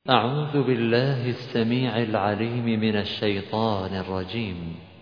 أعوذ بالله السميع العليم من الشيطان الرجيم.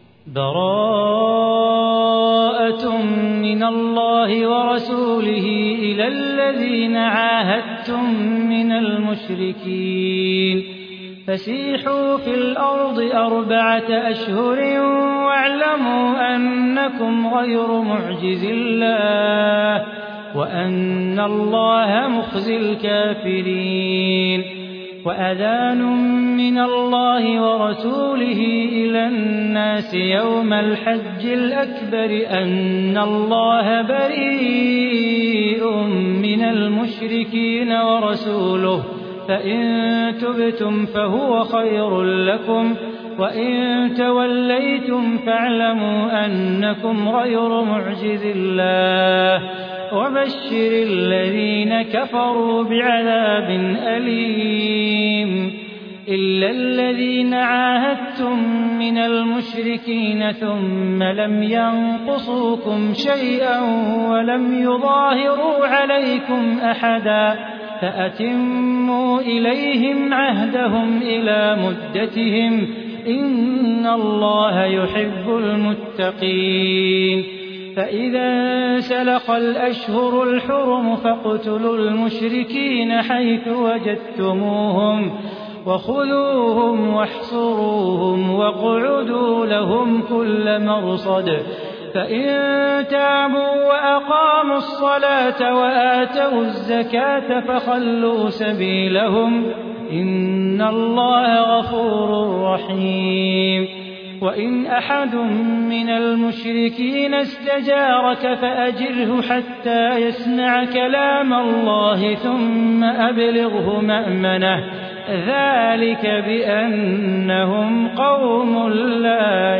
براءة من الله ورسوله إلى الذين عاهدتم من المشركين فسيحوا في الأرض 4 أشهر واعلموا أنكم غير معجز الله وأن الله مخزي الكافرين. وأذان من الله ورسوله إلى الناس يوم الحج الأكبر أن الله بريء من المشركين ورسوله فإن تبتم فهو خير لكم وإن توليتم فاعلموا أنكم غير معجز الله وبشر الذين كفروا بعذاب أليم. إلا الذين عاهدتم من المشركين ثم لم ينقصوكم شيئا ولم يظاهروا عليكم أحدا فأتموا إليهم عهدهم إلى مدتهم إن الله يحب المتقين. فإذا سلخ الأشهر الحرم فاقتلوا المشركين حيث وجدتموهم وخذوهم واحصروهم واقعدوا لهم كل مرصد. فإن تابوا وأقاموا الصلاة وآتوا الزكاة فخلوا سبيلهم إن الله غفور رحيم. وإن أحد من المشركين استجارك فأجره حتى يسمع كلام الله ثم أبلغه مأمنه ذلك بأنهم قوم لا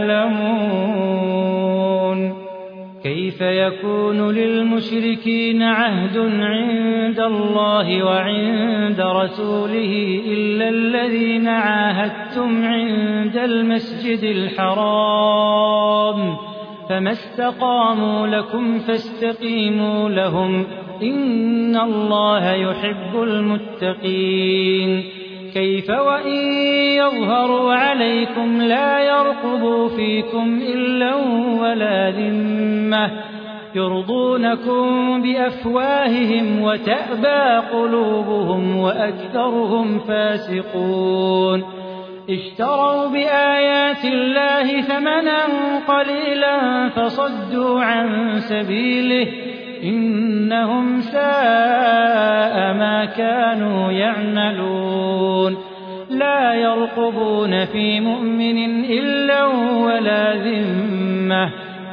يعلمون. كيف يكون للمشركين عهد عند الله وعند رسوله إلا الذين عاهدتم عند المسجد الحرام فما استقاموا لكم فاستقيموا لهم إن الله يحب المتقين. كيف وإن يظهروا عليكم لا يرقبوا فيكم إلا ولا ذمة يرضونكم بأفواههم وتأبى قلوبهم وأكثرهم فاسقون. اشتروا بآيات الله ثمنا قليلا فصدوا عن سبيله إنهم ساء ما كانوا يعملون. لا يرقبون في مؤمن إلا ولا ذمة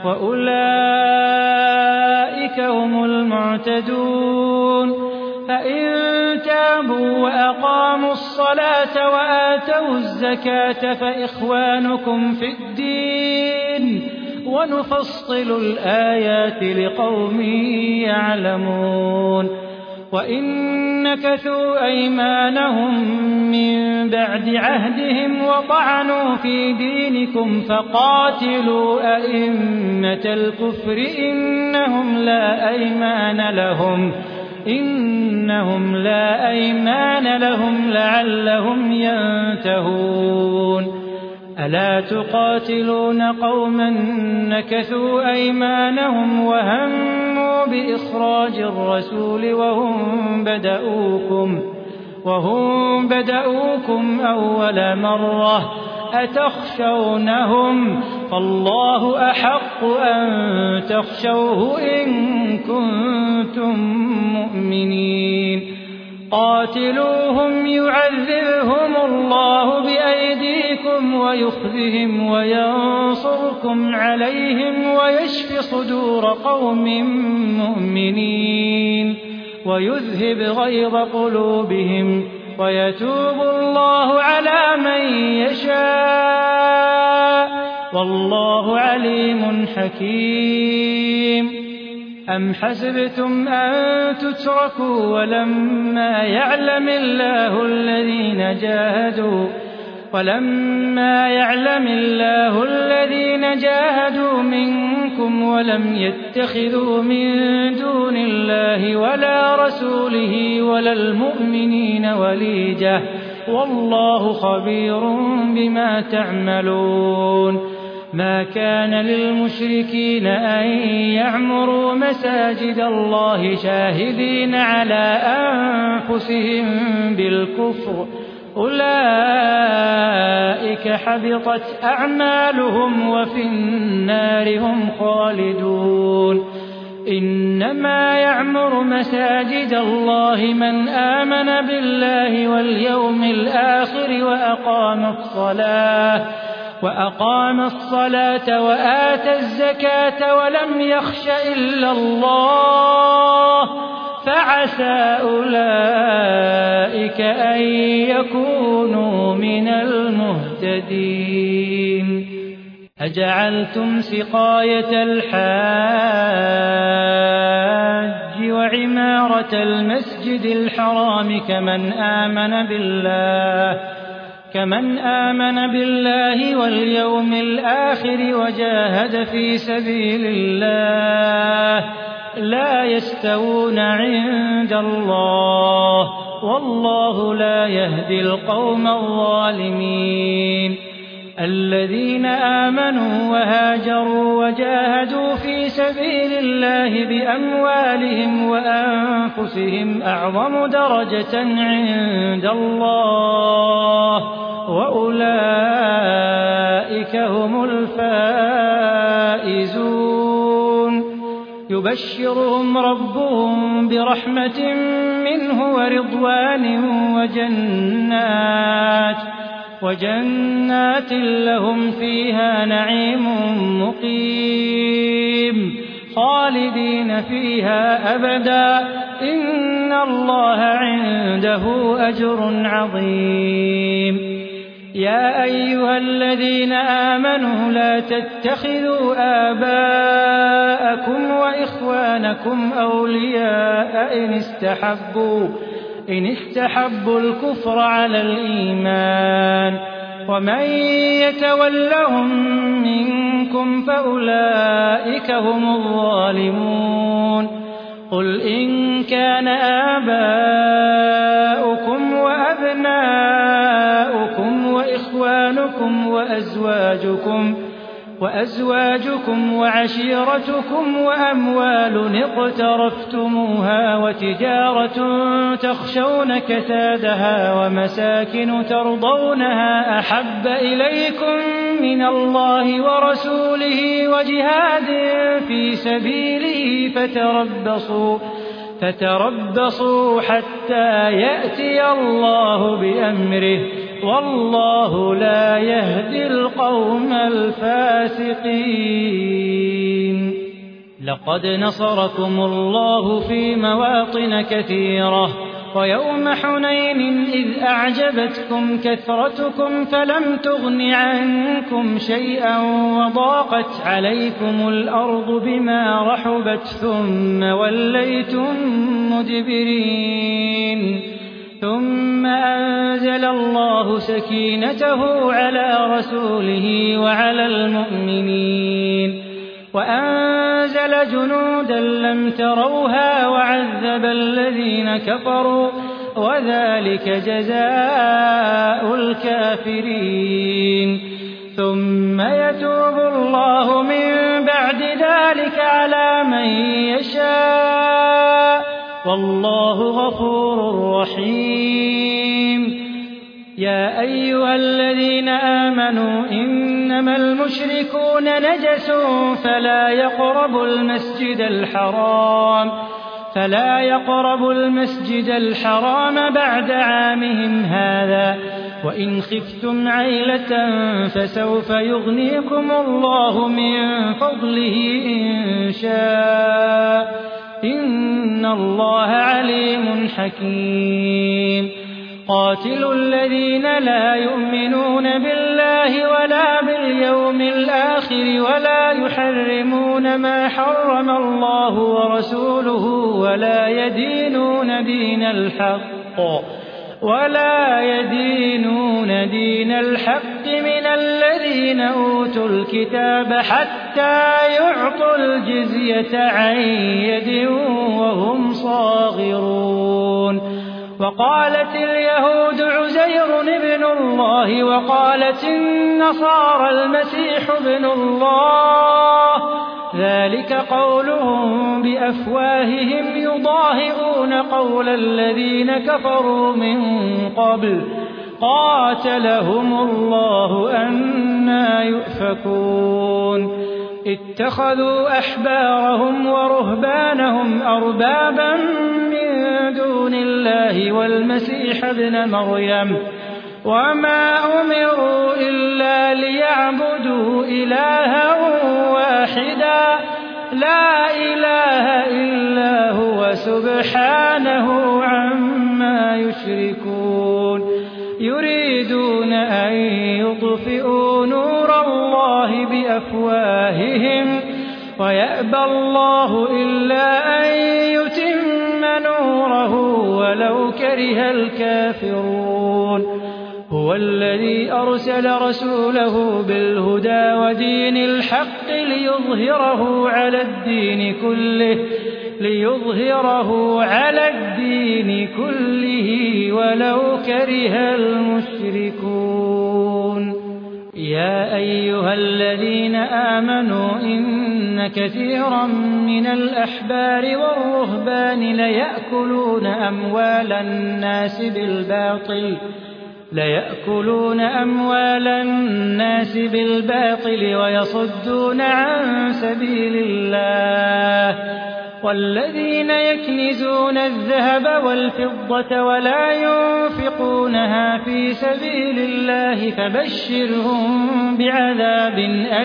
وأولئك هم المعتدون. فإن تابوا وأقاموا الصلاة وآتوا الزكاة فإخوانكم في الدين ونفصل الآيات لقوم يعلمون. وإن نكثوا أيمانهم من بعد عهدهم وطعنوا في دينكم فقاتلوا أئمة الكفر إنهم لا أيمان لهم لعلهم ينتهون. ألا تقاتلون قوما نكثوا أيمانهم وهموا بإخراج الرسول وهم بدؤوكم أول مرة أتخشونهم فالله أحق أن تخشوه إن كنتم مؤمنين. قاتلوهم يعذبهم الله بأيديكم ويخزهم وينصركم عليهم ويشف صدور قوم مؤمنين ويذهب غيظ قلوبهم ويتوب الله على من يشاء والله عليم حكيم. أم حسبتم أن تتركوا ولما يعلم الله الذين جاهدوا ولما يعلم الله الذين جاهدوا منكم ولم يتخذوا من دون الله ولا رسوله ولا المؤمنين وليجة والله خبير بما تعملون ما كان للمشركين أن يعمروا مساجد الله شاهدين على أنفسهم بالكفر أولئك حبطت أعمالهم وفي النار هم خالدون إنما يعمر مساجد الله من آمن بالله واليوم الآخر وأقام الصلاة وآتى الزكاة ولم يخش إلا الله فعسى أولئك أن يكونوا من المهتدين أجعلتم سقاية الحاج وعمارة المسجد الحرام كمن آمن بالله واليوم الآخر وجاهد في سبيل الله لا يستوون عند الله والله لا يهدي القوم الظالمين الذين آمنوا وهاجروا وجاهدوا في سبيل الله بأموالهم وأنفسهم أعظم درجة عند الله وأولئك هم الفائزون يبشرهم ربهم برحمة منه ورضوان وجنات لهم فيها نعيم مقيم خالدين فيها أبدا إن الله عنده أجر عظيم يا أيها الذين آمنوا لا تتخذوا آباءكم وإخوانكم أولياء إن استحبوا الكفر على الإيمان ومن يتولهم منكم فأولئك هم الظالمون قل إن كان آباؤكم وأبناؤكم وإخوانكم وأزواجكم وعشيرتكم وأموال اقترفتموها وتجارة تخشون كسادها ومساكن ترضونها أحب إليكم من الله ورسوله وجهاد في سبيله فتربصوا حتى يأتي الله بأمره والله لا يهدي القوم الفاسقين لقد نصركم الله في مواطن كثيرة ويوم حنين إذ أعجبتكم كثرتكم فلم تغن عنكم شيئا وضاقت عليكم الأرض بما رحبت ثم وليتم مدبرين ثم أنزل الله سكينته على رسوله وعلى المؤمنين وأنزل جنودا لم تروها وعذب الذين كفروا وذلك جزاء الكافرين ثم يتوب الله من بعد ذلك على من يشاء والله غفور رحيم يا أيها الذين آمنوا إنما المشركون نجس فلا يقربوا المسجد الحرام بعد عامهم هذا وإن خفتم عيلة فسوف يغنيكم الله من فضله إن شاء إن الله عليم حكيم قاتلوا الذين لا يؤمنون بالله ولا باليوم الآخر ولا يحرمون ما حرم الله ورسوله ولا يدينون دين الحق من الذين أوتوا الكتاب حتى يعطوا الجزية عن يد وهم صاغرون. وقالت اليهود عزير ابن الله وقالت النصارى المسيح ابن الله، ذلك قولهم بأفواههم يضاهئون قول الذين كفروا من قبل قاتلهم الله أنى يؤفكون. اتخذوا أحبارهم ورهبانهم أربابا من دون الله والمسيح ابن مريم وما أمروا إلا ليعبدوا إلها واحدا لا إله إلا هو سبحانه عما يشركون. يريدون أن يطفئوا نور الله بأفواههم ويأبى الله إلا أن يتم نوره ولو كره الكافرون. هو الذي أرسل رسوله بالهدى ودين الحق ليظهره على الدين كله ولو كره المشركون. يا أيها الذين آمنوا إن كثيرا من الأحبار والرهبان ليأكلون أموال الناس بالباطل ويصدون عن سبيل الله. والذين يكنزون الذهب والفضة ولا ينفقونها في سبيل الله فبشرهم بعذاب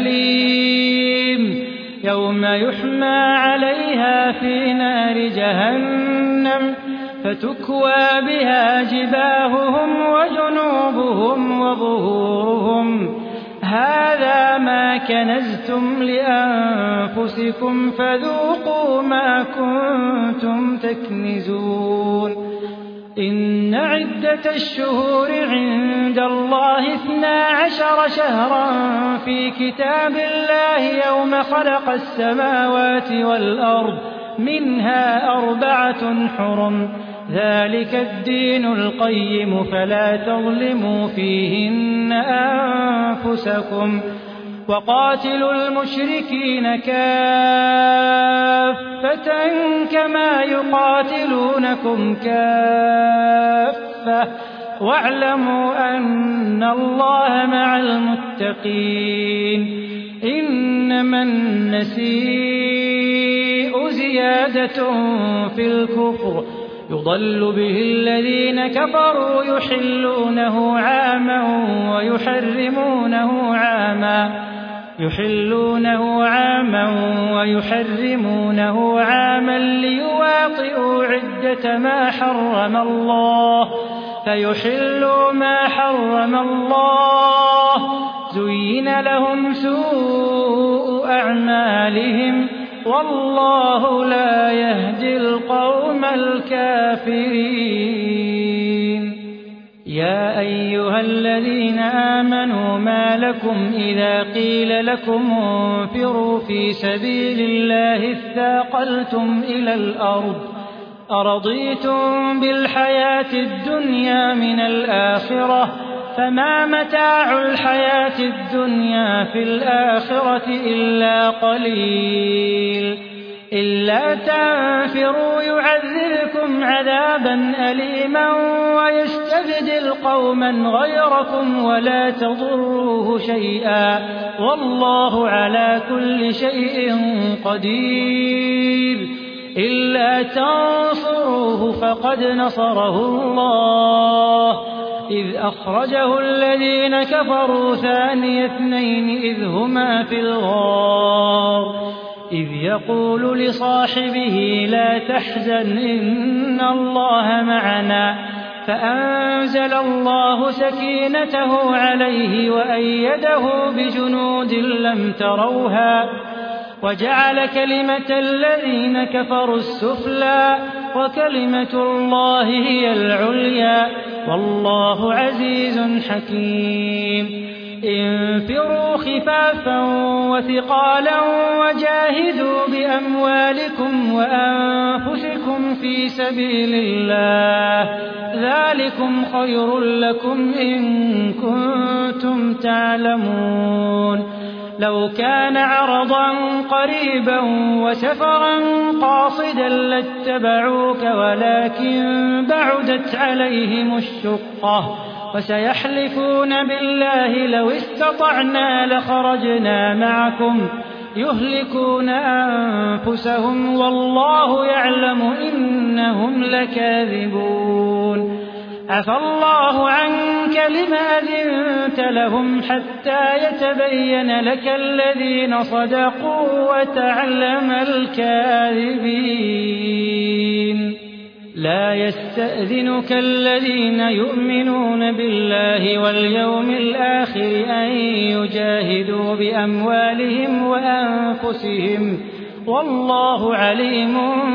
أليم يوم يحمى عليها في نار جهنم فتكوى بها جباههم وجنوبهم وظهورهم هذا ما كنزتم لأنفسكم فذوقوا ما كنتم تكنزون. إن عدة الشهور عند الله 12 شهرا في كتاب الله يوم خلق السماوات والأرض منها 4 حرم ذلك الدين القيم فلا تظلموا فيهن أنفسكم وقاتلوا المشركين كافة كما يقاتلونكم كافة واعلموا أن الله مع المتقين. إنما النسيء زيادة في الكفر يضل به الذين كفروا يحلونه عاما ويحرمونه عاما ليواطئوا عدة ما حرم الله فيحلوا ما حرم الله. زين لهم سوء أعمالهم والله لا يهدي القوم الكافرين. يا أيها الذين آمنوا ما لكم إذا قيل لكم انفروا في سبيل الله اثاقلتم إلى الأرض أرضيتم بالحياة الدنيا من الآخرة فما متاع الحياة الدنيا في الآخرة إلا قليل. إلا تنفروا يعذبكم عذابا أليما ويستبدل قوما غيركم ولا تضروه شيئا والله على كل شيء قدير. إلا تنصروه فقد نصره الله إذ أخرجه الذين كفروا ثاني اثنين إذ هما في الغار إذ يقول لصاحبه لا تحزن إن الله معنا فأنزل الله سكينته عليه وأيده بجنود لم تروها وجعل كلمة الذين كفروا السفلى وكلمة الله هي العليا والله عزيز حكيم انفروا خفافا وثقالا وجاهدوا بأموالكم وأنفسكم في سبيل الله ذلكم خير لكم إن كنتم تعلمون لو كان عرضا قريبا وسفرا قاصدا لاتبعوك ولكن بعدت عليهم الشقة وسيحلفون بالله لو استطعنا لخرجنا معكم يهلكون أنفسهم والله يعلم إنهم لكاذبون عفى الله عنك لم أذنت لهم حتى يتبين لك الذين صدقوا وتعلم الكاذبين لا يستأذنك الذين يؤمنون بالله واليوم الآخر أن يجاهدوا بأموالهم وأنفسهم والله عليم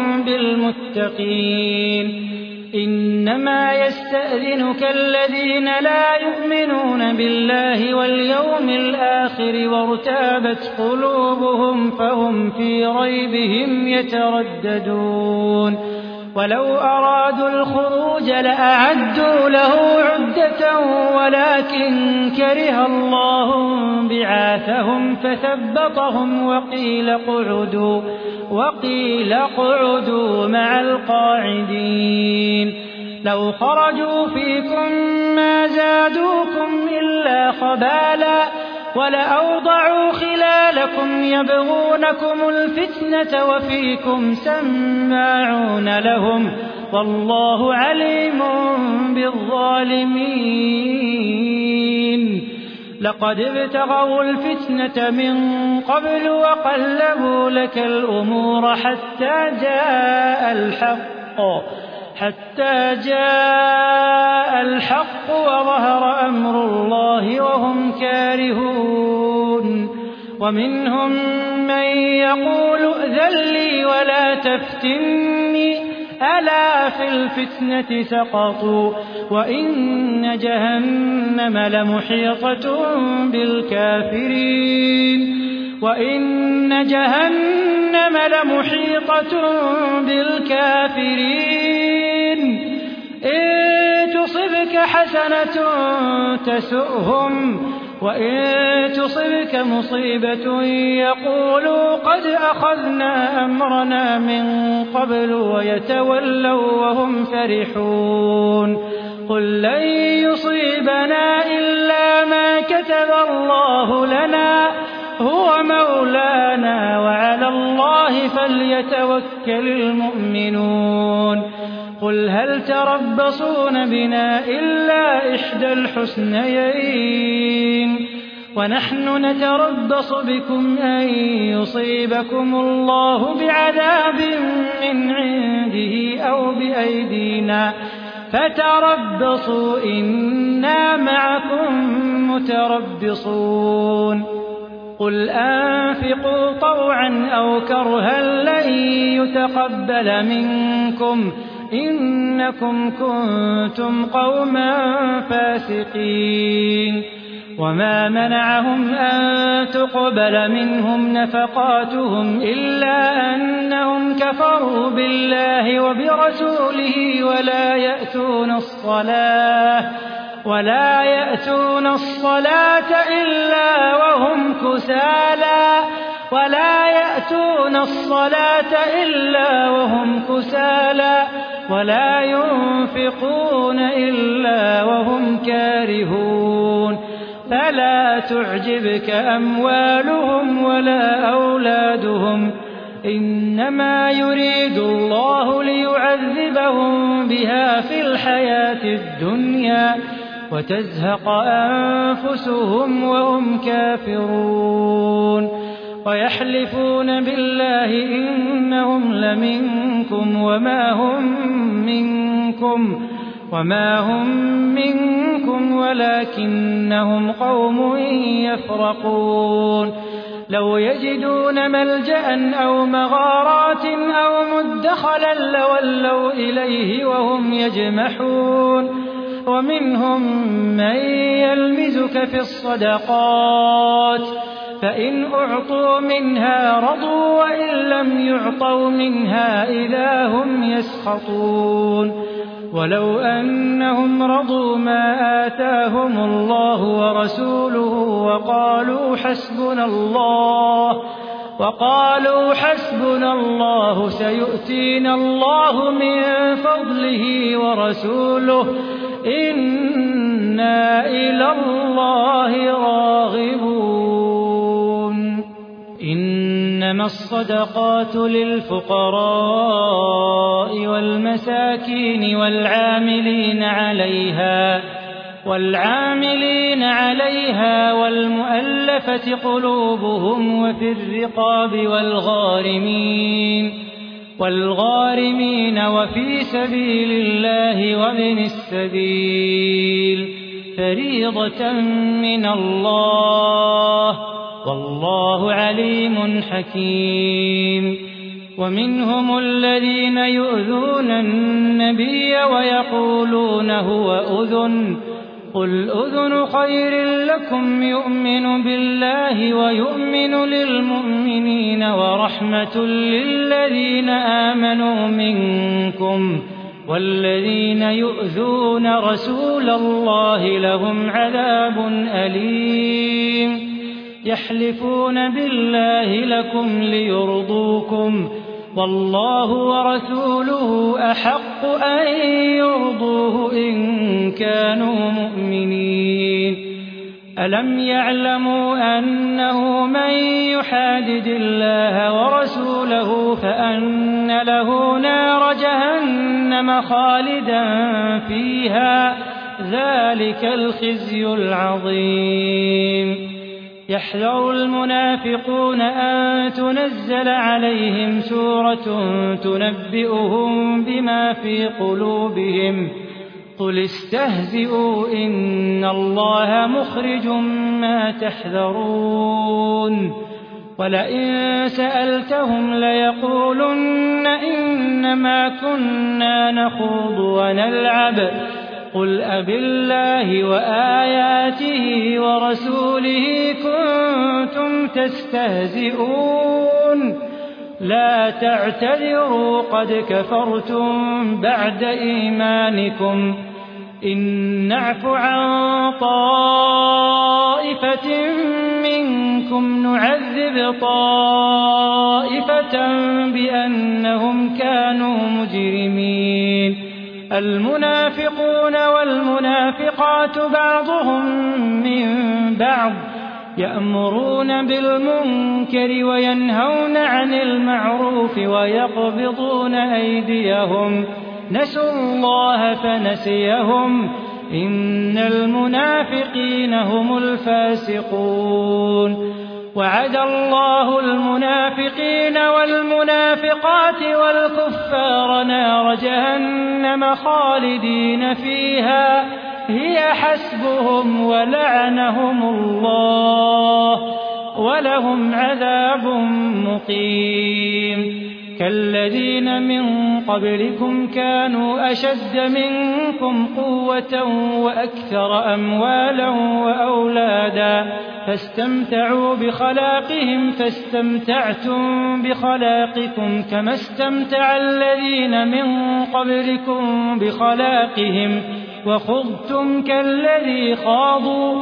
بالمتقين إنما يستأذنك الذين لا يؤمنون بالله واليوم الآخر وارتابت قلوبهم فهم في ريبهم يترددون ولو أرادوا الخروج لأعدوا له عدة ولكن كره الله بعاثهم فثبطهم وقيل اقعدوا مع القاعدين لو خرجوا فيكم ما زادوكم إلا خبالا ولأوضعوا خلالكم يبغونكم الفتنة وفيكم سماعون لهم والله عليم بالظالمين لقد ابتغوا الفتنة من قبل وقلبوا لك الأمور حتى جاء الحق وظهر أمر الله وهم كارهون ومنهم من يقول ائذن لي ولا تفتني ألا في الفتنة سقطوا وإن جهنم لمحيطة بالكافرين إن تصبك حسنة تسؤهم وإن تصبك مصيبة يقولوا قد أخذنا أمرنا من قبل ويتولوا وهم فرحون قل لن يصيبنا إلا ما كتب الله لنا هو مولانا وعلى الله فليتوكل المؤمنون قل هل تربصون بنا إلا إحدى الحسنيين ونحن نتربص بكم أن يصيبكم الله بعذاب من عنده أو بأيدينا فتربصوا إنا معكم متربصون قل أنفقوا طوعا أو كرها لن يتقبل منكم إنكم كنتم قوما فاسقين وما منعهم أن تقبل منهم نفقاتهم إلا أنهم كفروا بالله وبرسوله ولا يأتون الصلاة إلا وهم كسالى ولا ينفقون إلا وهم كارهون فلا تعجبك أموالهم ولا أولادهم إنما يريد الله ليعذبهم بها في الحياة الدنيا وتزهق أنفسهم وهم كافرون ويحلفون بالله إنهم لمنكم وما هم منكم ولكنهم قوم يفرقون لو يجدون ملجأ أو مغارات أو مدخلا لولوا إليه وهم يجمحون ومنهم من يلمزك في الصدقات فإن أعطوا منها رضوا وإن لم يعطوا منها إذا هم يسخطون ولو أنهم رضوا ما آتاهم الله ورسوله وقالوا حسبنا الله سيؤتينا الله من فضله ورسوله إنا إلى الله راغبون إنما الصدقات للفقراء والمساكين والعاملين عليها والمؤلفة قلوبهم وفي الرقاب والغارمين وفي سبيل الله وابن السبيل فريضة من الله والله عليم حكيم ومنهم الذين يؤذون النبي ويقولون هو أذن قل أذن خير لكم يؤمن بالله ويؤمن للمؤمنين ورحمة للذين آمنوا منكم والذين يؤذون رسول الله لهم عذاب أليم يحلفون بالله لكم ليرضوكم والله ورسوله أحق أن يرضوه إن كانوا مؤمنين ألم يعلموا أنه من يحادد الله ورسوله فأن له نار جهنم خالدا فيها ذلك الخزي العظيم يحذر المنافقون أن تنزل عليهم سورة تنبئهم بما في قلوبهم قل استهزئوا إن الله مخرج ما تحذرون ولئن سألتهم ليقولن إنما كنا نخوض ونلعب قل أبالله وآياته ورسوله كنتم تستهزئون لا تعتذروا قد كفرتم بعد إيمانكم إن نعف عن طائفة منكم نعذب طائفة بأنهم كانوا مجرمين المنافقون والمنافقات بعضهم من بعض يأمرون بالمنكر وينهون عن المعروف ويقبضون أيديهم نسوا الله فنسيهم إن المنافقين هم الفاسقون وعد الله المنافقين والمنافقات والكفار نار جهنم خالدين فيها هي حسبهم ولعنهم الله ولهم عذاب مقيم كالذين من قبلكم كانوا أشد منكم قوة وأكثر أموالا وأولادا فاستمتعوا بخلاقهم فاستمتعتم بخلاقكم كما استمتع الذين من قبلكم بخلاقهم وخضتم كالذي خاضوا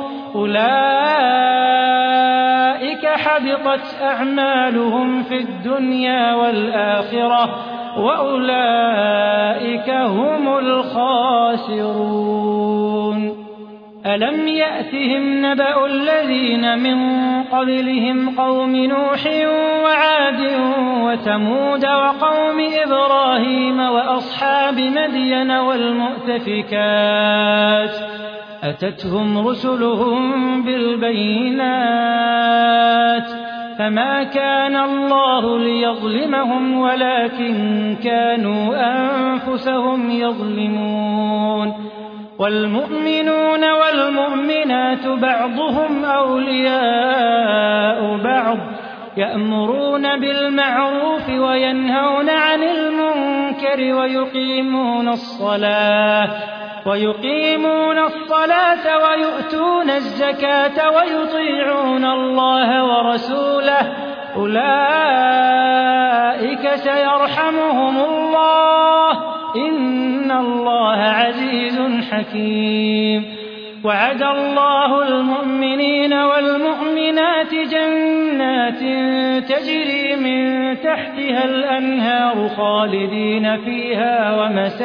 أولئك حبطت أعمالهم في الدنيا والآخرة وأولئك هم الخاسرون ألم يأتهم نبأ الذين من قبلهم قوم نوح وعاد وثمود وقوم إبراهيم وأصحاب مدين والمؤتفكات أتتهم رسلهم بالبينات فما كان الله ليظلمهم ولكن كانوا أنفسهم يظلمون والمؤمنون والمؤمنات بعضهم أولياء بعض يأمرون بالمعروف وينهون عن المنكر ويقيمون الصلاة ويقيمون الصلاة ويؤتون الزكاة ويطيعون الله ورسوله أولئك سيرحمهم الله إن الله عزيز حكيم وعد الله المؤمنين والمؤمنات جنات تجري من تحتها الأنهار خالدين فيها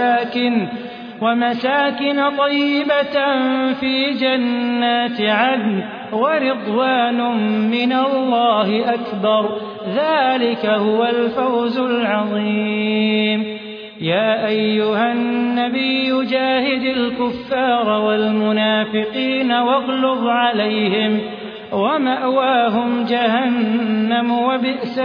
ومساكن طيبة في جنات عدن ورضوان من الله أكبر ذلك هو الفوز العظيم يا أيها النبي جاهد الكفار والمنافقين واغلظ عليهم ومأواهم جهنم وبئس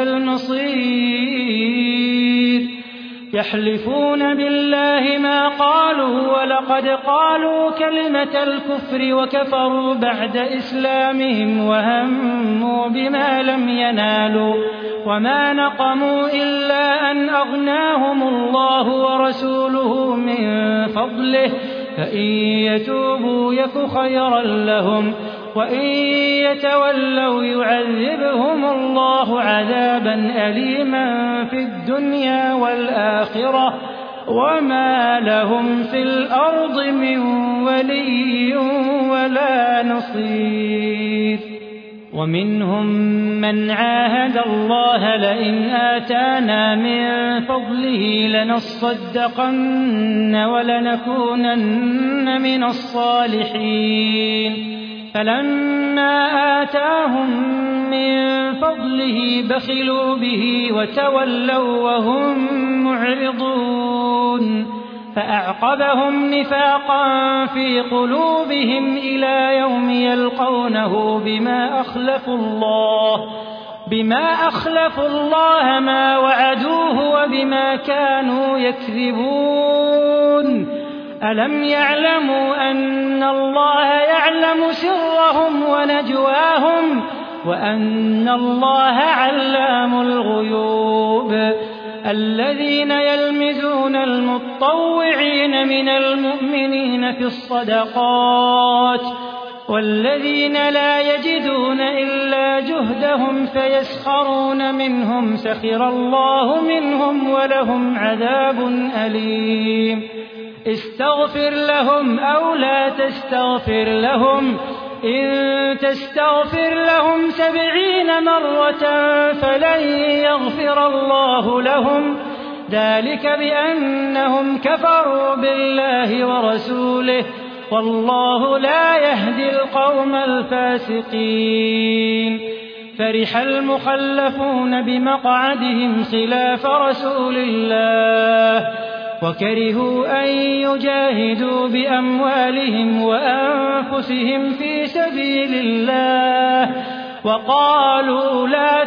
المصير يحلفون بالله ما قالوا ولقد قالوا كلمة الكفر وكفروا بعد إسلامهم وهموا بما لم ينالوا وما نقموا إلا أن أغناهم الله ورسوله من فضله فإن يتوبوا يك خيرا لهم وإن يتولوا يعذبهم الله عذابا أليما في الدنيا والآخرة وما لهم في الأرض من ولي ولا نصير ومنهم من عاهد الله لئن آتانا من فضله لنصدقن ولنكونن من الصالحين فلما آتاهم من فضله بخلوا به وتولوا وهم معرضون فأعقبهم نفاقا في قلوبهم إلى يوم يلقونه بما أخلفوا الله ما وعدوه وبما كانوا يكذبون ألم يعلموا أن الله يعلم سرهم ونجواهم وأن الله علام الغيوب الذين يلمزون المطوعين من المؤمنين في الصدقات والذين لا يجدون إلا جهدهم فيسخرون منهم سخر الله منهم ولهم عذاب أليم استغفر لهم أو لا تستغفر لهم إن تستغفر لهم 70 مرة فلن يغفر الله لهم ذلك بأنهم كفروا بالله ورسوله والله لا يهدي القوم الفاسقين فرح المخلفون بمقعدهم خلاف رسول الله وكرهوا أن يجاهدوا بأموالهم وأنفسهم في سبيل الله وقالوا لا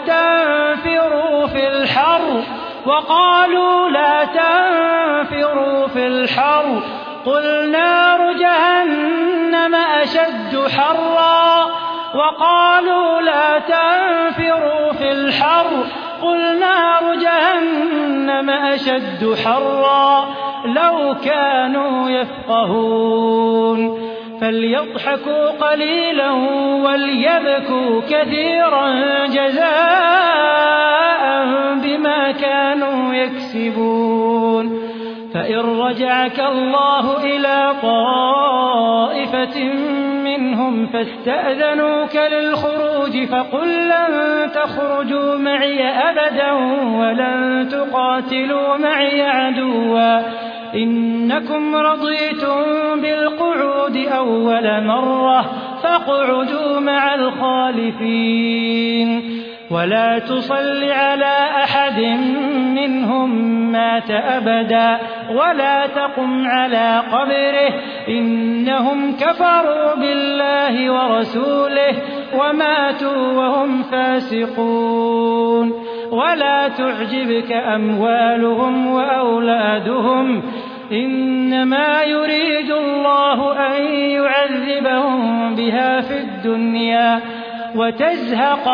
تنفروا في الحر قل نار جهنم أشد حرا وقالوا لا تنفروا في الحر قل نار جهنم أشد حرا لو كانوا يفقهون فليضحكوا قليلا وليبكوا كثيرا جزاء بما كانوا يكسبون فإن رجعك الله إلى طائفة منهم فاستأذنوك للخروج فقل لن تخرجوا معي أبدا ولن تقاتلوا معي عدوا إنكم رضيتم بالقعود أول مرة فاقعدوا مع الخالفين ولا تصل على أحد منهم مات أبدا ولا تقم على قبره إنهم كفروا بالله ورسوله وماتوا وهم فاسقون ولا تعجبك أموالهم وأولادهم إنما يريد الله أن يعذبهم بها في الدنيا وتزهق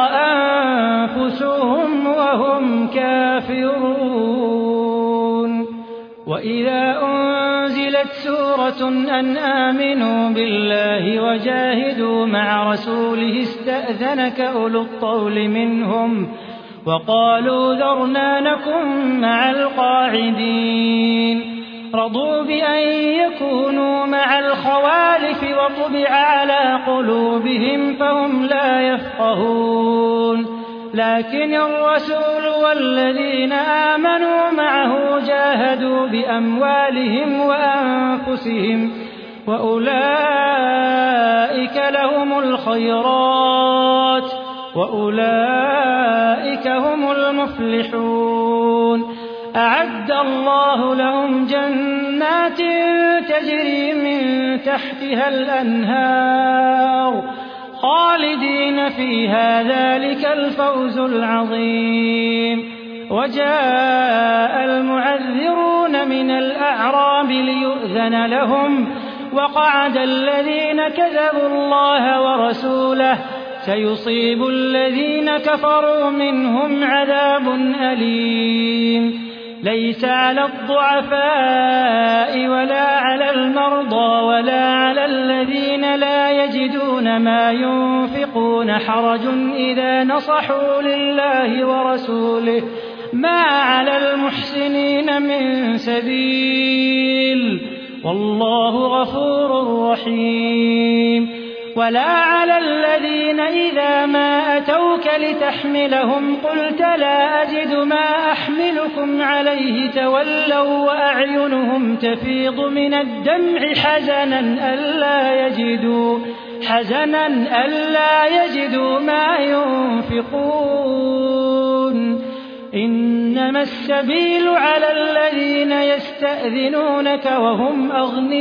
أنفسهم وهم كافرون وإذا أنزلت سورة أن آمنوا بالله وجاهدوا مع رسوله استأذنك أولو الطول منهم وقالوا ذرنا نكن مع القاعدين رضوا بأن يكونوا مع الخوالف وطبع على قلوبهم فهم لا يفقهون لكن الرسول والذين آمنوا معه جاهدوا بأموالهم وأنفسهم وأولئك لهم الخيرات وأولئك هم المفلحون أعد الله لهم جنات تجري من تحتها الأنهار خالدين فيها ذلك الفوز العظيم وجاء المعذرون من الأعراب ليؤذن لهم وقعد الذين كذبوا الله ورسوله سيصيب الذين كفروا منهم عذاب أليم ليس على الضعفاء ولا على المرضى ولا على الذين لا يجدون ما ينفقون حرج إذا نصحوا لله ورسوله ما على المحسنين من سبيل والله غفور رحيم ولا على الذين إذا ما أتوك لتحملهم قلت لا أجد ما أحملكم عليه تولوا وأعينهم تفيض من الدمع حزنا ألا يجدوا ما ينفقون إنما السبيل على الذين يستأذنونك وهم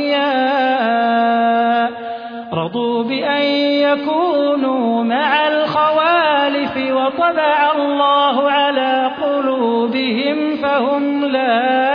أغنياء رضوا بأن يكونوا مع الخوالف وطبع الله على قلوبهم فهم لا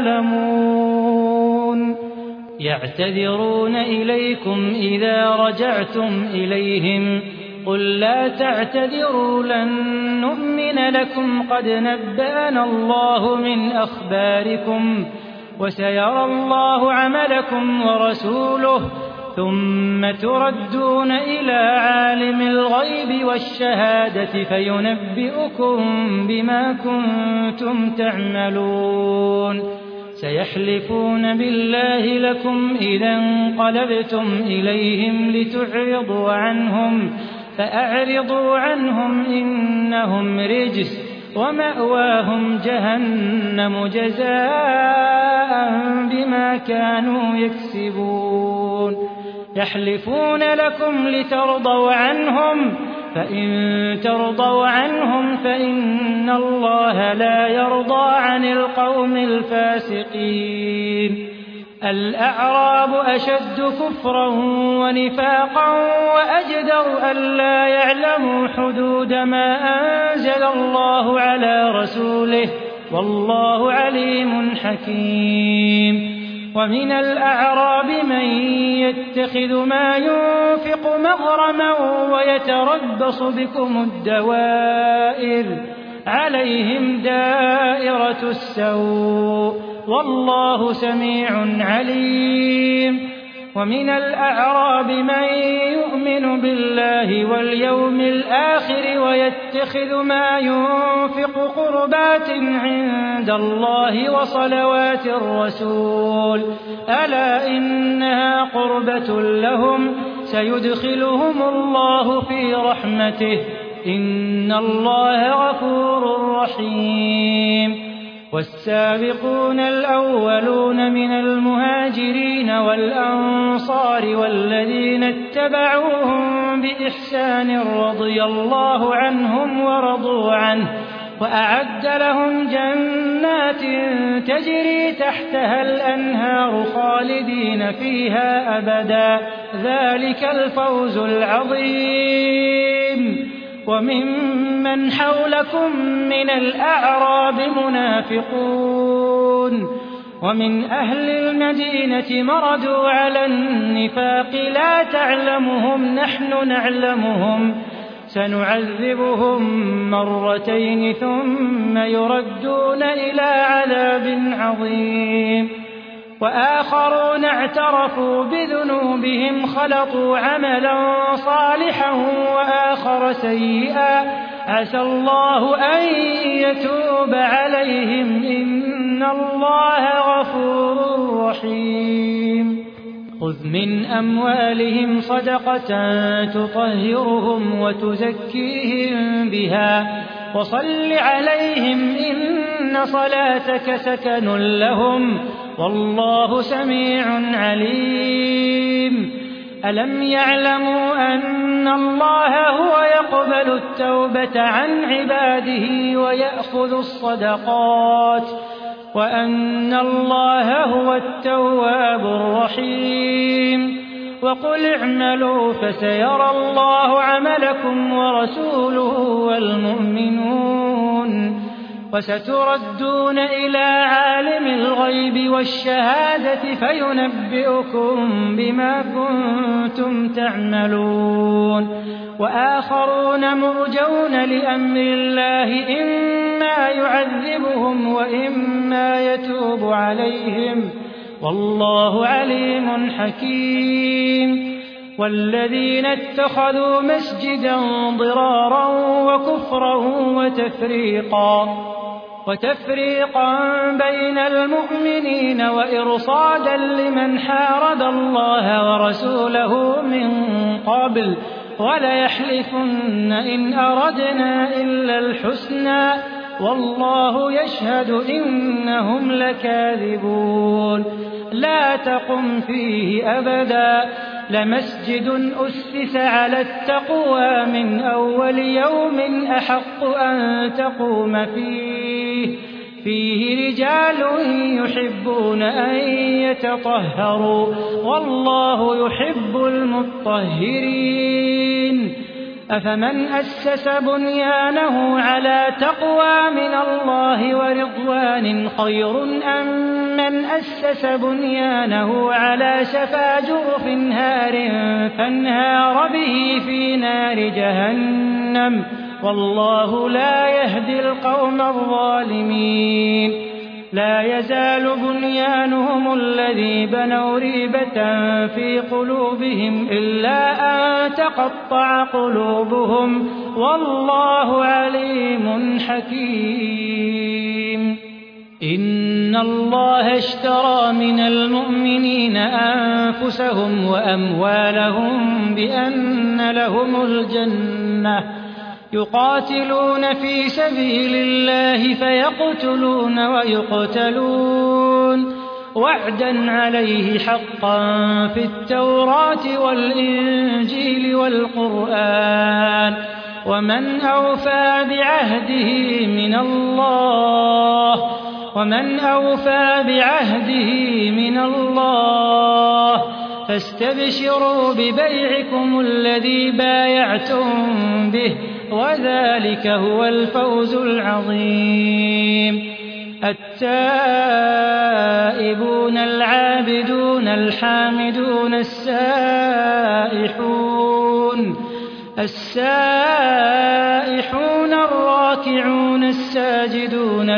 يعلمون يعتذرون إليكم إذا رجعتم إليهم قل لا تعتذروا لن نؤمن لكم قد نبأنا الله من أخباركم وسيرى الله عملكم ورسوله ثم تردون إلى عالم الغيب والشهادة فينبئكم بما كنتم تعملون سيحلفون بالله لكم إذا انقلبتم إليهم لتعرضوا عنهم فأعرضوا عنهم إنهم رجس ومأواهم جهنم جزاء بما كانوا يكسبون يحلفون لكم لترضوا عنهم فإن ترضوا عنهم فإن الله لا يرضى عن القوم الفاسقين الأعراب أشد كفرا ونفاقا وأجدر ألا يعلموا حدود ما أنزل الله على رسوله والله عليم حكيم ومن الأعراب من يتخذ ما ينفق مغرما ويتربص بكم الدوائر عليهم دائرة السوء والله سميع عليم ومن الأعراب من يؤمن بالله واليوم الآخر ويتخذ ما ينفق قربات عند الله وصلوات الرسول ألا إنها قربة لهم سيدخلهم الله في رحمته إن الله غفور رحيم والسابقون الأولون من المهاجرين والأنصار والذين اتبعوهم بإحسان رضي الله عنهم ورضوا عنه وأعد لهم جنات تجري تحتها الأنهار خالدين فيها أبدا ذلك الفوز العظيم وممن حولكم من الأعراب منافقون ومن أهل المدينة مردوا على النفاق لا تعلمهم نحن نعلمهم سنعذبهم مرتين ثم يردون إلى عذاب عظيم وآخرون اعترفوا بذنوبهم خلطوا عملا صالحا وآخر سيئا عسى الله أن يتوب عليهم إن الله غفور رحيم خذ من أموالهم صدقة تطهرهم وتزكيهم بها وصل عليهم إن صلاتك سكن لهم والله سميع عليم ألم يعلموا أن الله هو يقبل التوبة عن عباده ويأخذ الصدقات وأن الله هو التواب الرحيم وقل اعملوا فسيرى الله عملكم ورسوله والمؤمنون وستردون إلى عالم الغيب والشهادة فينبئكم بما كنتم تعملون وآخرون مرجون لأمر الله إما يعذبهم وإما يتوب عليهم والله عليم حكيم والذين اتخذوا مسجدا ضرارا وكفرا وتفريقا بين المؤمنين وإرصادا لمن حارب الله ورسوله من قبل وليحلفن إن أردنا إلا الحسنى والله يشهد إنهم لكاذبون لا تقم فيه أبدا لمسجد أسس على التقوى من أول يوم أحق أن تقوم فيه رجال يحبون أن يتطهروا والله يحب المطهرين أفمن أسس بنيانه على تقوى من الله ورضوان خير أم من أسس بنيانه على شفا جرف هار فانهار به في نار جهنم والله لا يهدي القوم الظالمين لا يزال بنيانهم الذي بنوا ريبة في قلوبهم إلا أن تقطع قلوبهم والله عليم حكيم إن الله اشترى من المؤمنين أنفسهم وأموالهم بأن لهم الجنة يقاتلون في سبيل الله فيقتلون ويقتلون وعدا عليه حقا في التوراة والإنجيل والقرآن ومن أوفى بعهده من الله فاستبشروا ببيعكم الذي بايعتم به وذلك هو الفوز العظيم التائبون العابدون الحامدون السائحون الراكعون الساجدون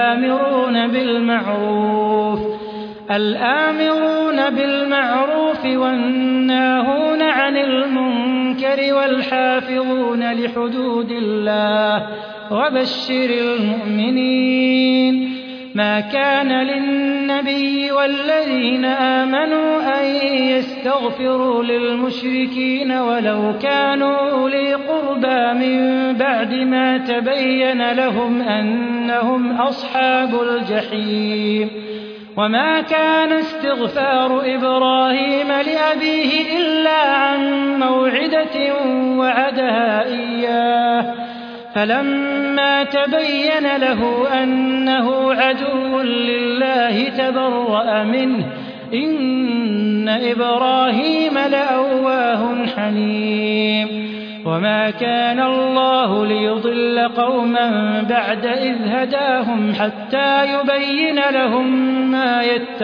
الآمرون بالمعروف والناهون عن المنكر والحافظون لحدود الله وبشر المؤمنين ما كان للنبي والذين آمنوا أن يستغفروا للمشركين ولو كانوا أولي قربى من بعد ما تبين لهم أنهم أصحاب الجحيم وما كان استغفار إبراهيم لأبيه إلا عن موعدة وعدها إياه فلما تبين له أنه عدو لله تبرأ منه إن إبراهيم لأواه حليم وما كان الله ليضل قوما بعد إذ هداهم حتى يبين لهم ما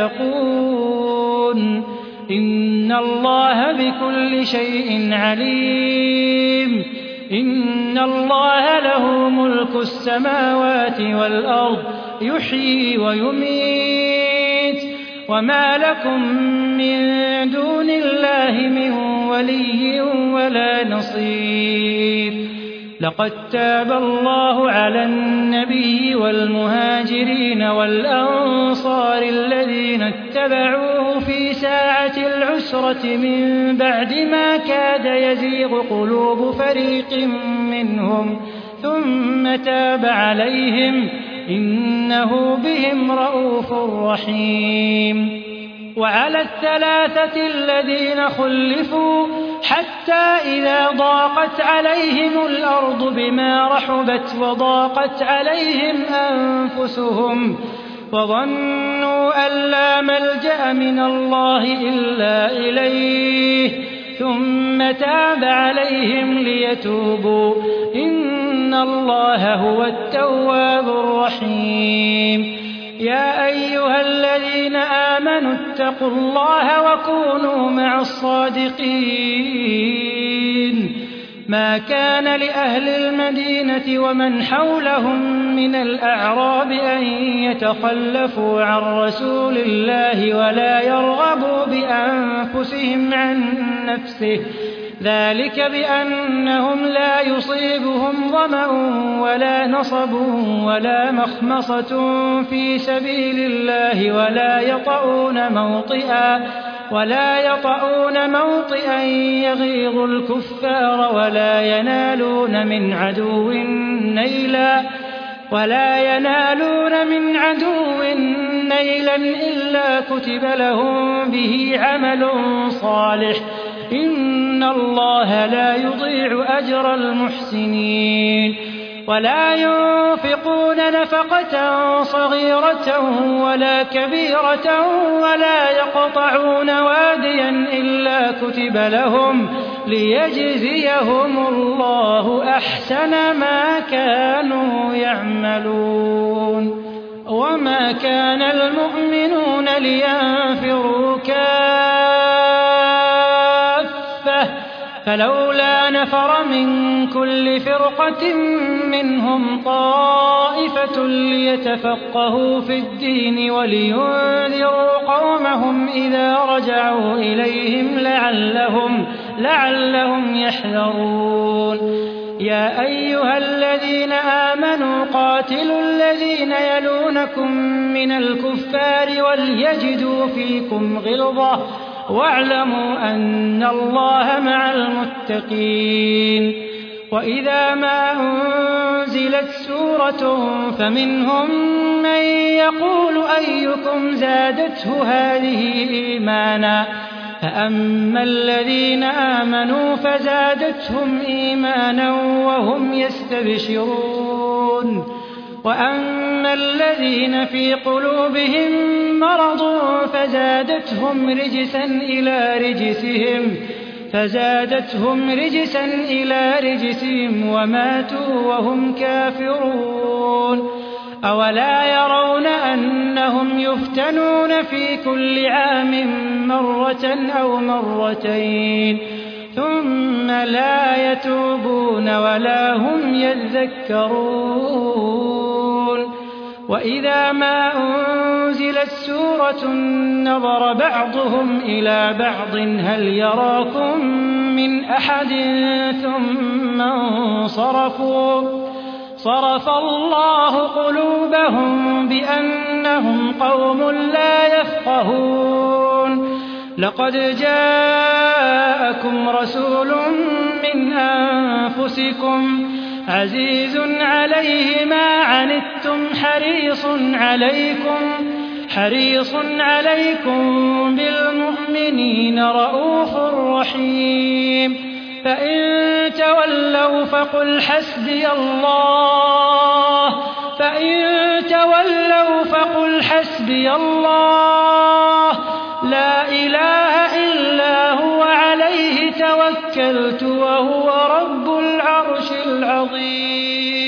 يتقون إن الله بكل شيء عليم إن الله له ملك السماوات والأرض يحيي ويميت وما لكم من دون الله من ولي ولا نصير لقد تاب الله على النبي والمهاجرين والأنصار الذين اتبعوه في ساعة العسرة من بعد ما كاد يزيغ قلوب فريق منهم ثم تاب عليهم إنه بهم رءوف رحيم وعلى الثلاثة الذين خلفوا حتى إذا ضاقت عليهم الأرض بما رحبت وضاقت عليهم أنفسهم وظنوا أن لا ملجأ من الله إلا إليه ثم تاب عليهم ليتوبوا إن الله هو التواب الرحيم يا أيها الذين آمنوا اتقوا الله وكونوا مع الصادقين ما كان لأهل المدينة ومن حولهم من الأعراب أن يتخلفوا عن رسول الله ولا يرغبوا بأنفسهم عن نفسه ذلك بأنهم لا يصيبهم ظمأ ولا نصب ولا مخمصة في سبيل الله ولا يطؤون موطئا يغيظ الكفار ولا ينالون من عدو نيلا إلا كتب لهم به عمل صالح إن الله لا يضيع أجر المحسنين ولا ينفقون نفقة صغيرة ولا كبيرة ولا يقطعون واديا إلا كتب لهم ليجزيهم الله أحسن ما كانوا يعملون وما كان المؤمنون لينفروا كافة فلولا نفر من كل فرقة منهم طائفة ليتفقهوا في الدين ولينذروا قومهم إذا رجعوا إليهم لعلهم يحذرون يا أيها الذين آمنوا قاتلوا الذين يلونكم من الكفار وليجدوا فيكم غلظة واعلموا أن الله مع المتقين وإذا ما أنزلت سورة فمنهم من يقول أيكم زادته هذه إيمانا فأما الذين آمنوا فزادتهم إيمانا وهم يستبشرون وأما الذين في قلوبهم مرض فزادتهم رجسا إلى رجسهم وماتوا وهم كافرون أولا يرون أنهم يفتنون في كل عام مرة أو مرتين ثم لا يتوبون ولا هم يذكرون وإذا ما أنزلت سورة نظر بعضهم إلى بعض هل يراكم من أحد ثم انصرفوا صرف الله قلوبهم بأنهم قوم لا يفقهون لقد جاءكم رسول من أنفسكم عزيز عليه ما عنتم حريص عليكم بالمؤمنين رءوف رحيم فإن تولوا فقل حسبي الله لا إله إلا هو عليه توكلت وهو رب العرش العظيم